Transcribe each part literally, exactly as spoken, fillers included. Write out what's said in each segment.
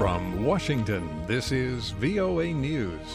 From Washington, this is V O A News.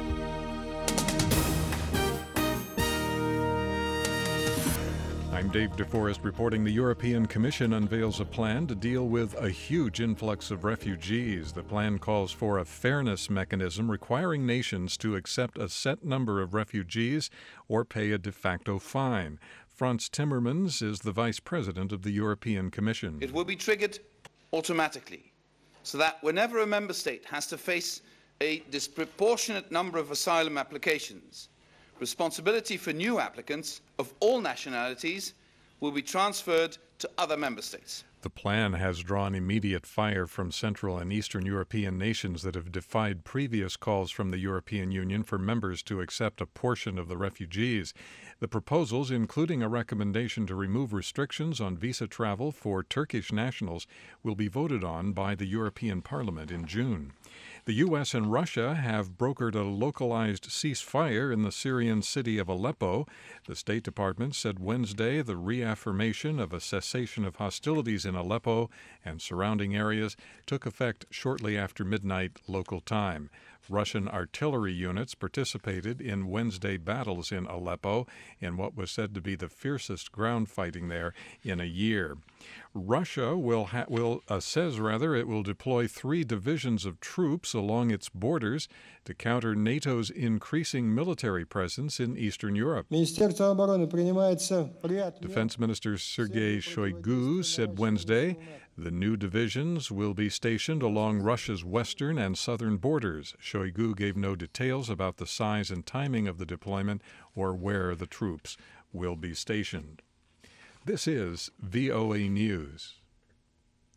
I'm Dave DeForest reporting the European Commission unveils a plan to deal with a huge influx of refugees. The plan calls for a fairness mechanism requiring nations to accept a set number of refugees or pay a de facto fine. Frans Timmermans is the vice president of the European Commission. It will be triggered automatically, so that whenever a member state has to face a disproportionate number of asylum applications, responsibility for new applicants of all nationalities will be transferred to other member states. The plan has drawn immediate fire from Central and Eastern European nations that have defied previous calls from the European Union for members to accept a portion of the refugees. The proposals, including a recommendation to remove restrictions on visa travel for Turkish nationals, will be voted on by the European Parliament in June. The U S and Russia have brokered a localized ceasefire in the Syrian city of Aleppo. The State Department said Wednesday the reaffirmation of a cessation of hostilities in Aleppo and surrounding areas took effect shortly after midnight local time. Russian artillery units participated in Wednesday battles in Aleppo in what was said to be the fiercest ground fighting there in a year. Russia will ha- will uh, says rather it will deploy three divisions of troops along its borders to counter NATO's increasing military presence in Eastern Europe. Defense Minister Sergei Shoigu said Wednesday the new divisions will be stationed along Russia's western and southern borders. Shoigu gave no details about the size and timing of the deployment or where the troops will be stationed. This is V O A News.